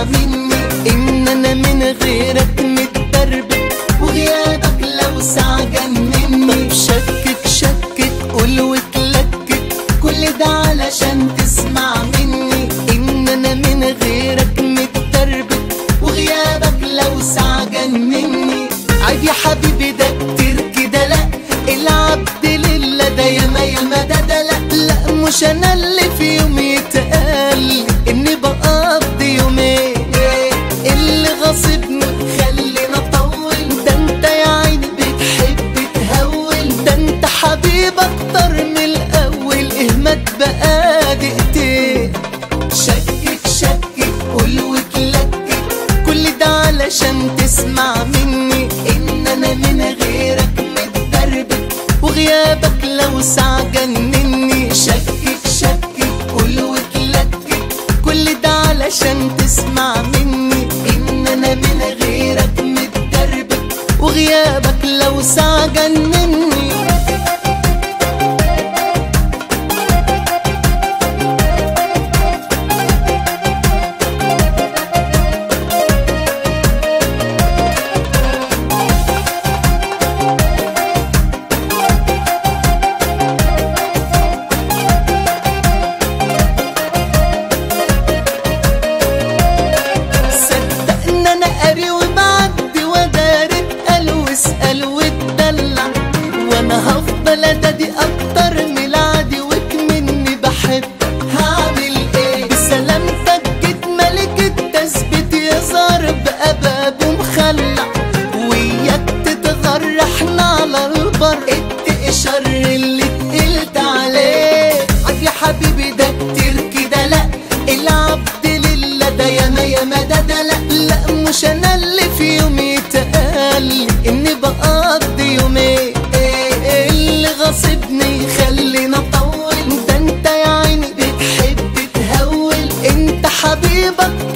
مني ان انا من غيرك متدربك، وغيابك لو ساعة جنني. طب شكك قول وتلكك، كل ده علشان تسمع مني ان انا من غيرك متدربك، وغيابك لو ساعة جنني. عيب يا حبيبي ده كتير كده، لا العبد لله ده ياما ده لا مش انا اللي في يوم يتقال اني بقضي يومين. اللي غاصبني خلينا اطول، ده انت يا عيني بتحب تهول، ده انت حبيب اكتر من الاول، اهمت بقى دقيقتين. شكك قول وتلكك، كل ده علشان تسمع مني ان انا من غيرك متدربك، وغيابك لو ساعة جنني. شكك قول وتلكك، كل ده علشان تسمع مني ان انا من غيرك متدربك، وغيابك لو ساعة جنني. قاري وبعدي وداري اتقل واسأل واتدلع، وانا هفضل ادادي اكتر من العادي، وكمني بحب هعمل ايه؟ بسلامتك جيت ملك التثبيت، يظهر بقى بابه مخلع، وياك تتغر احنا على البر، اتقي شر اللي اتقلت عليه. عاد يا حبيبي ده كتير كده، لا العبد لله ده ياما ده لا مش انا اللي في يوم يتقال اني بقضي يومين. اللي غاصبني خلينا اطول، ده انت يا عيني بتحب تهول، انت حبيبك